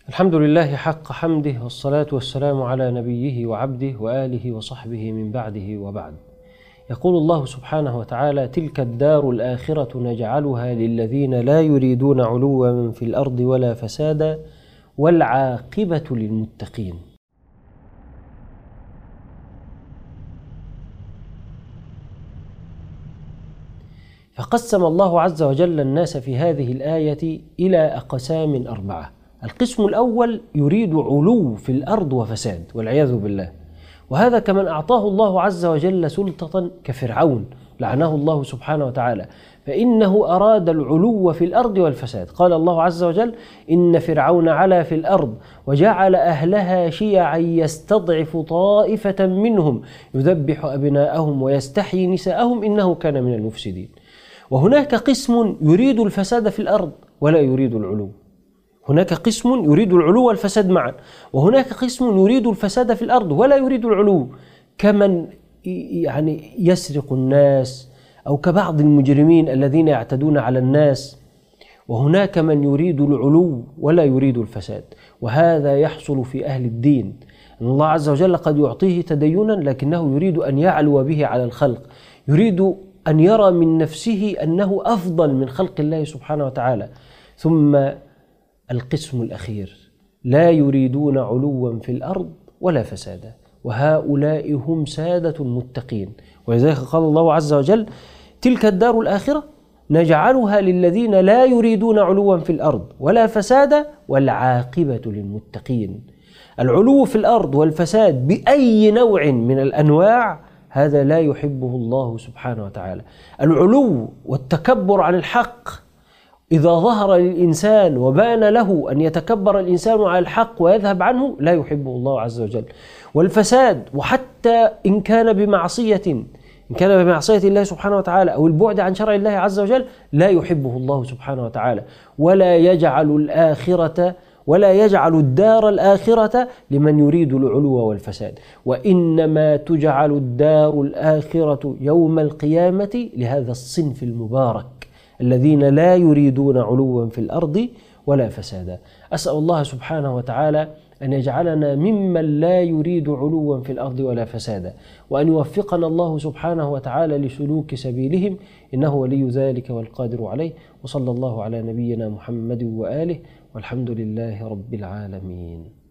الحمد لله حق حمده، والصلاة والسلام على نبيه وعبده وآله وصحبه من بعده وبعد. يقول الله سبحانه وتعالى: تلك الدار الآخرة نجعلها للذين لا يريدون علوا في الأرض ولا فسادا والعاقبة للمتقين. فقسم الله عز وجل الناس في هذه الآية إلى أقسام 4. القسم الأول يريد علو في الأرض وفساد والعياذ بالله، وهذا كمن أعطاه الله عز وجل سلطة كفرعون لعنه الله سبحانه وتعالى، فإنه أراد العلو في الأرض والفساد. قال الله عز وجل: إن فرعون علا في الأرض وجعل أهلها شيعا يستضعف طائفة منهم يذبح أبناءهم ويستحيي نساءهم إنه كان من المفسدين. وهناك قسم يريد الفساد في الأرض ولا يريد العلو. هناك قسم يريد العلو والفساد معا، وهناك قسم يريد الفساد في الأرض ولا يريد العلو، كمن يسرق الناس أو كبعض المجرمين الذين يعتدون على الناس. وهناك من يريد العلو ولا يريد الفساد، وهذا يحصل في أهل الدين، أن الله عز وجل قد يعطيه تدينا لكنه يريد أن يعلو به على الخلق، يريد أن يرى من نفسه أنه أفضل من خلق الله سبحانه وتعالى. ثم القسم الأخير لا يريدون علوا في الأرض ولا فسادا، وهؤلاء هم سادة المتقين. ولذلك قال الله عز وجل: تلك الدار الآخرة نجعلها للذين لا يريدون علوا في الأرض ولا فسادا والعاقبة للمتقين. العلو في الأرض والفساد بأي نوع من الأنواع هذا لا يحبه الله سبحانه وتعالى. العلو والتكبر عن الحق إذا ظهر للإنسان وبان له أن يتكبر الإنسان على الحق ويذهب عنه لا يحبه الله عز وجل. والفساد، وحتى إن كان بمعصية الله سبحانه وتعالى أو البعد عن شرع الله عز وجل، لا يحبه الله سبحانه وتعالى، ولا يجعل الدار الآخرة لمن يريد العلو والفساد، وإنما تجعل الدار الآخرة يوم القيامة لهذا الصنف المبارك الذين لا يريدون علوا في الأرض ولا فسادا. أسأل الله سبحانه وتعالى أن يجعلنا ممن لا يريد علوا في الأرض ولا فسادا، وأن يوفقنا الله سبحانه وتعالى لسلوك سبيلهم، إنه ولي ذلك والقادر عليه. وصلى الله على نبينا محمد وآله، والحمد لله رب العالمين.